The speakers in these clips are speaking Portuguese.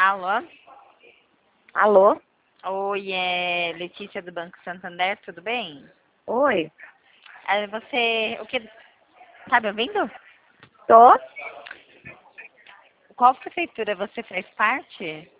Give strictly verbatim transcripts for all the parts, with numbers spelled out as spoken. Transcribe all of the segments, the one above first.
Alô? Alô? Oi, é Letícia do Banco Santander, tudo bem? Oi? É, você, o que, tá me ouvindo? Tô? Qual prefeitura você faz parte?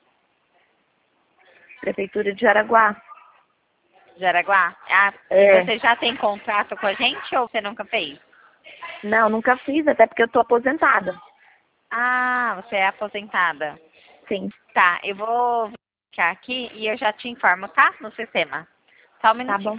Prefeitura de Jaraguá. Jaraguá? Ah, e É. você já tem contrato com a gente ou você nunca fez? Não, nunca fiz, até porque eu tô aposentada. Ah, você é aposentada. Sim. Tá, eu vou ficar aqui e eu já te informo, tá? No sistema. Só um Tá minutinho. bom.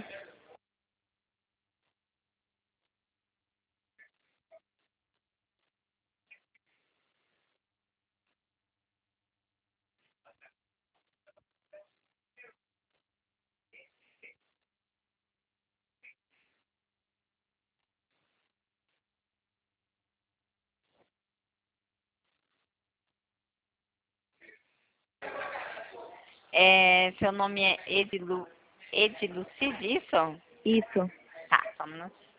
É, seu nome é Edilu, Edilucid, isso? Isso. Tá, só um minutinho.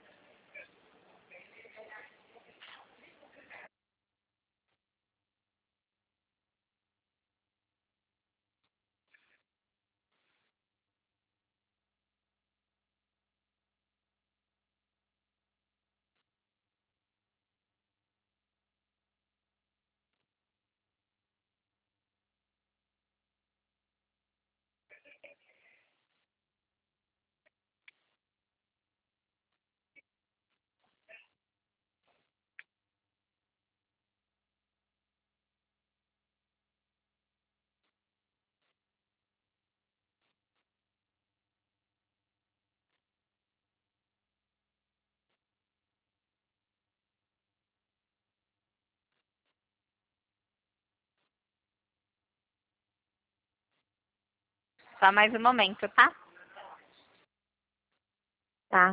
Só mais um momento, tá? Tá.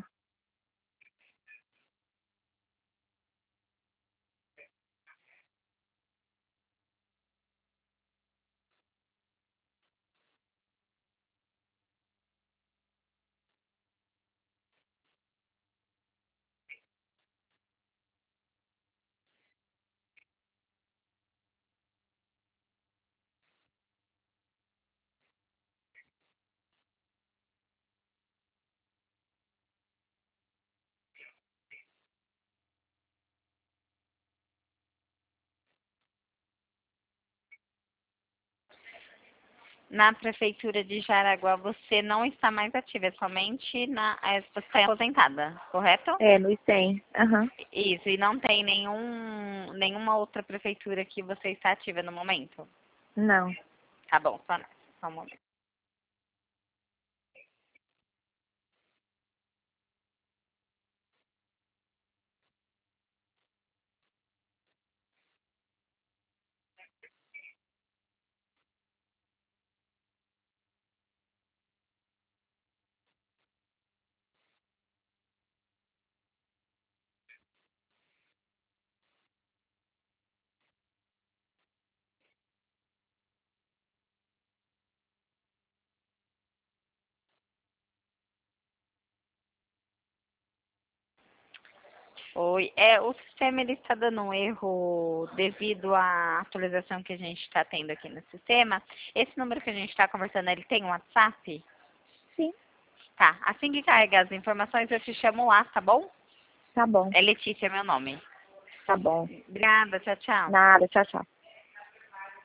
Na prefeitura de Jaraguá você não está mais ativa, é somente na, é, você está aposentada, correto? É, no ICEM. Aham. Isso, e não tem nenhum, nenhuma outra prefeitura que você está ativa no momento? Não. Tá bom, só, só um momento. Oi, é, o sistema ele está dando um erro devido à atualização que a gente está tendo aqui no sistema. Esse número que a gente está conversando, ele tem um WhatsApp? Sim. Tá, assim que carregar as informações eu te chamo lá, tá bom? Tá bom. É Letícia meu nome. Tá bom. Obrigada, tchau, tchau. Nada. Tchau, tchau.